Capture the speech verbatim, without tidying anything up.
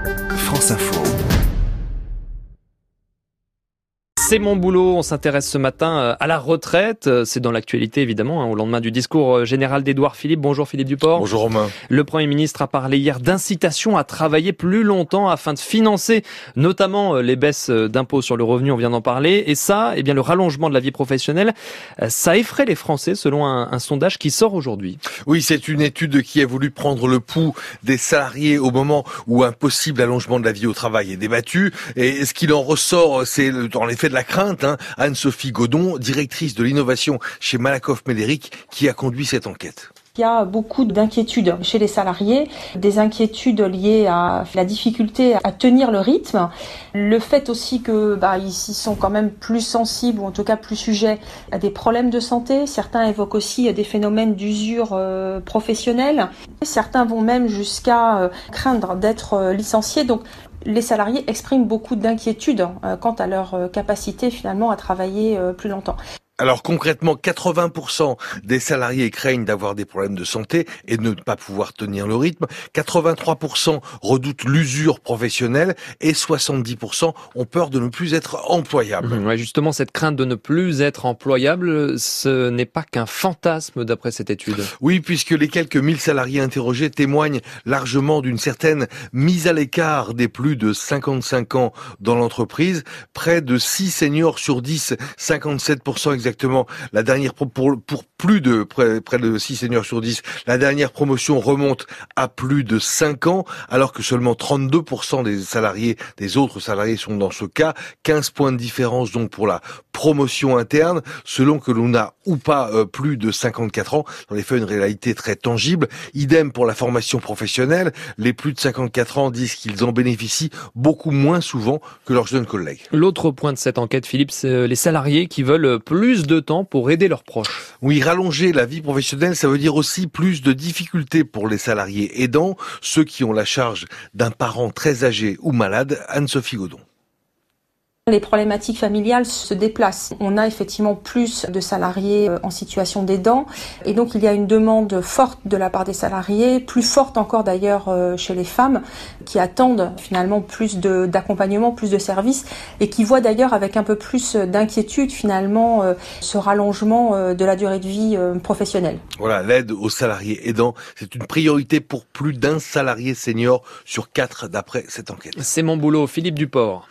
France Info. C'est mon boulot, on s'intéresse ce matin à la retraite. C'est dans l'actualité évidemment, au lendemain du discours général d'Édouard Philippe. Bonjour Philippe Duport. Bonjour Romain. Le Premier ministre a parlé hier d'incitation à travailler plus longtemps afin de financer notamment les baisses d'impôts sur le revenu, on vient d'en parler. Et ça, eh bien le rallongement de la vie professionnelle, ça effraie les Français selon un, un sondage qui sort aujourd'hui. Oui, c'est une étude qui a voulu prendre le pouls des salariés au moment où un possible allongement de la vie au travail est débattu. Et ce qu'il en ressort, c'est en effet de la crainte. Hein. Anne-Sophie Godon, directrice de l'innovation chez Malakoff Médéric, qui a conduit cette enquête. Il y a beaucoup d'inquiétudes chez les salariés, des inquiétudes liées à la difficulté à tenir le rythme, le fait aussi que bah, ils sont quand même plus sensibles ou en tout cas plus sujets à des problèmes de santé. Certains évoquent aussi des phénomènes d'usure euh, professionnelle. Certains vont même jusqu'à euh, craindre d'être euh, licenciés. Donc les salariés expriment beaucoup d'inquiétudes euh, quant à leur euh, capacité finalement à travailler euh, plus longtemps. Alors concrètement, quatre-vingts pour cent des salariés craignent d'avoir des problèmes de santé et de ne pas pouvoir tenir le rythme. quatre-vingt-trois pour cent redoutent l'usure professionnelle et soixante-dix pour cent ont peur de ne plus être employables. Mmh, ouais, justement, cette crainte de ne plus être employable, ce n'est pas qu'un fantasme d'après cette étude. Oui, puisque les quelques mille salariés interrogés témoignent largement d'une certaine mise à l'écart des plus de cinquante-cinq ans dans l'entreprise. Près de six seniors sur dix, cinquante-sept pour cent exactement, la dernière pour, pour plus de près, près de six seniors sur dix, la dernière promotion remonte à plus de cinq ans, alors que seulement trente-deux pour cent des salariés, des autres salariés sont dans ce cas. quinze points de différence donc pour la promotion interne, selon que l'on a ou pas euh, plus de cinquante-quatre ans. Dans les faits, une réalité très tangible. Idem pour la formation professionnelle. Les plus de cinquante-quatre ans disent qu'ils en bénéficient beaucoup moins souvent que leurs jeunes collègues. L'autre point de cette enquête, Philippe, c'est les salariés qui veulent plus de temps pour aider leurs proches. Oui, rallonger la vie professionnelle, ça veut dire aussi plus de difficultés pour les salariés aidants, ceux qui ont la charge d'un parent très âgé ou malade. Anne-Sophie Godon. Les problématiques familiales se déplacent. On a effectivement plus de salariés en situation d'aidant et donc il y a une demande forte de la part des salariés, plus forte encore d'ailleurs chez les femmes qui attendent finalement plus de, d'accompagnement, plus de services et qui voient d'ailleurs avec un peu plus d'inquiétude finalement ce rallongement de la durée de vie professionnelle. Voilà, l'aide aux salariés aidants, c'est une priorité pour plus d'un salarié senior sur quatre d'après cette enquête. C'est mon boulot, Philippe Duport.